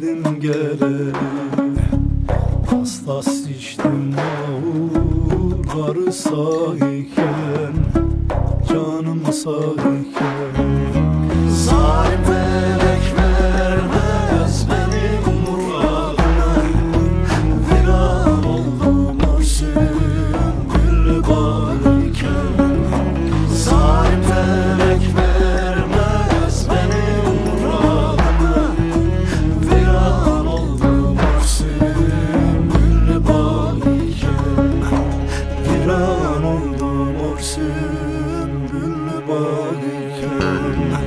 geldim geleli, tas tas içtim ağurları sağ iken, canım sağ iken. Zalim felek vermez benim muradıma, viran oldum Mürsüm gül bağ iken. Zalim felek vermez benim muradıma, viran oldum Mürsüm gül bağ iken. Viran oldum Mürsüm gül bağ iken.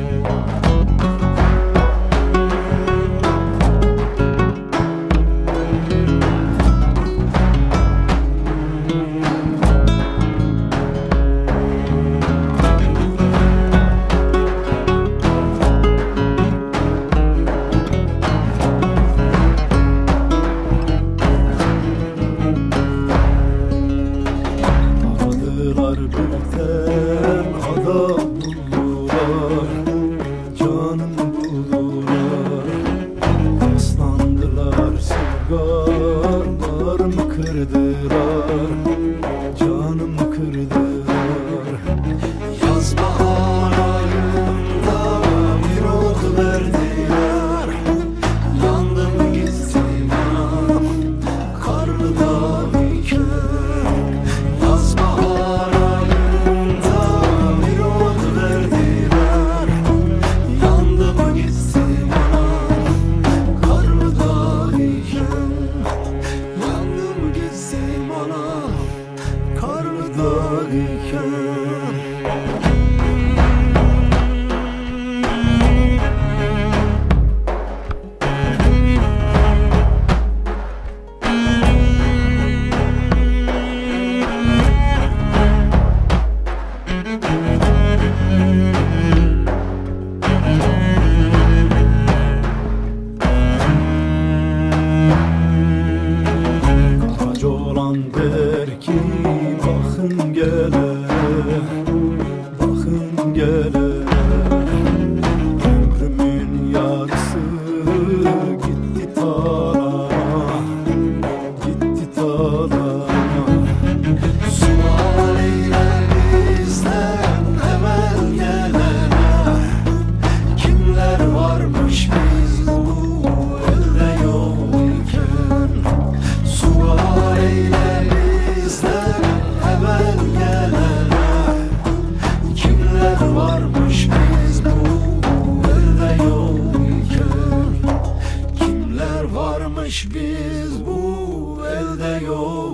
Aradılar birden adam buldular, canımı buldular. Yaslandılar sevganlarımı kırdılar, canımı kırdılar. Yaz bahar ayında bir ot verdiler, yandım gittim anam karlı dağ iken. Yaz bahar ayında bir ot verdiler, yandım gittim anam karlı dağ iken. Yandım gittim anam karlı dağ iken. Karaca olan der ki bakın gele, bakın gele. Ömrümün yarısı gitti tarlama, gitti tarlama. Sual eyle bizden evvel gelene, kimler varmış biz bu elde yok iken. Sual eyle bizden evvel gelene, kimler varmış biz bu elde yok iken. Kimler varmış biz bu elde yok